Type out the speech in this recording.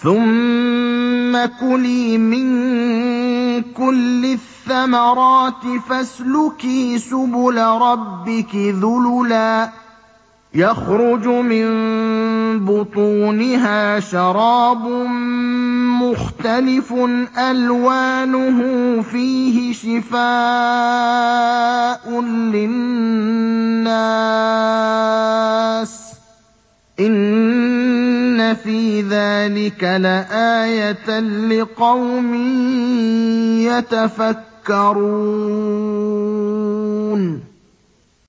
ثُمَّ كُلِي مِن كُلِّ الثَّمَرَاتِ فَاسْلُكِي سُبُلَ رَبِّكِ ذُلُلًا يَخْرُجُ مِن بُطُونِهَا شَرَابٌ مُّخْتَلِفٌ أَلْوَانُهُ فِيهِ شِفَاءٌ لِّلنَّاسِ ۗ إِنَّ فِي ذَٰلِكَ لَآيَةً لِّقَوْمٍ يَتَفَكَّرُونَ